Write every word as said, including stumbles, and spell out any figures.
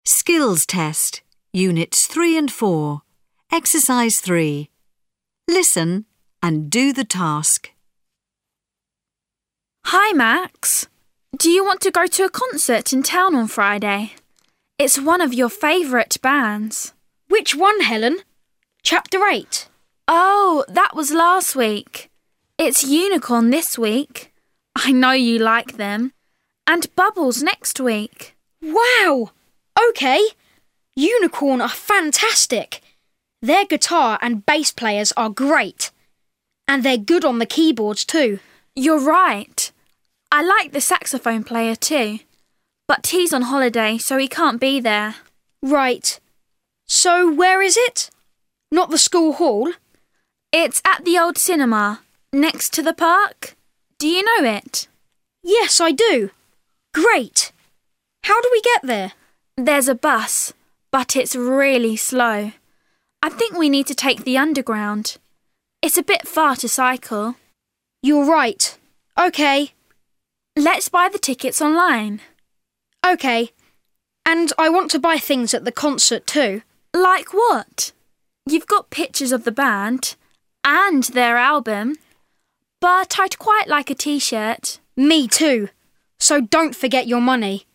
Skills Test, Units three and four. Exercise three. Listen and do the task. Hi, Max. Do you want to go to a concert in town on Friday? It's one of your favourite bands. Which one, Helen? Chapter eight. Oh, that was last week. It's Unicorn this week. I know you like them. And Bubbles next week. Wow! OK. Unicorn are fantastic. Their guitar and bass players are great. And they're good on the keyboards too. You're right. I like the saxophone player too. But he's on holiday, so he can't be there. Right. So where is it? Not the school hall? It's at the old cinema, next to the park. Do you know it? Yes, I do. Great. How do we get there? There's a bus, but it's really slow. I think we need to take the underground. It's a bit far to cycle. You're right. OK. Let's buy the tickets online. OK. And I want to buy things at the concert too. Like what? You've got pictures of the band and their album, but I'd quite like a t-shirt. Me too. So don't forget your money.